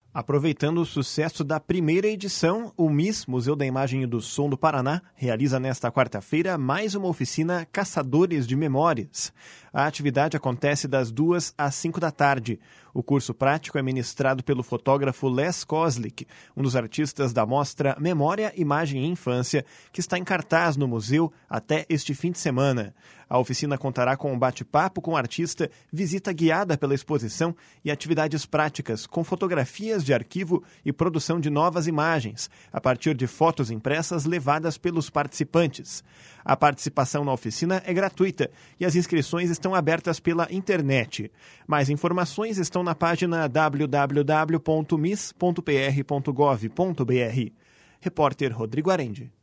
Aproveitando o sucesso da primeira edição, o MIS, Museu da Imagem e do Som do Paraná, realiza nesta quarta-feira mais uma oficina Caçadores de Memórias. A atividade acontece das 2 às 5 da tarde. O curso prático é ministrado pelo fotógrafo Les Koslik, um dos artistas da mostra Memória, Imagem e Infância, que está em cartaz no museu até este fim de semana. A oficina contará com um bate-papo com o artista, visita guiada pela exposição e atividades práticas com fotografias de arquivo e produção de novas imagens, a partir de fotos impressas levadas pelos participantes. A participação na oficina é gratuita e as inscrições estão abertas pela internet. Mais informações estão na página www.mis.pr.gov.br. Repórter Rodrigo Arende.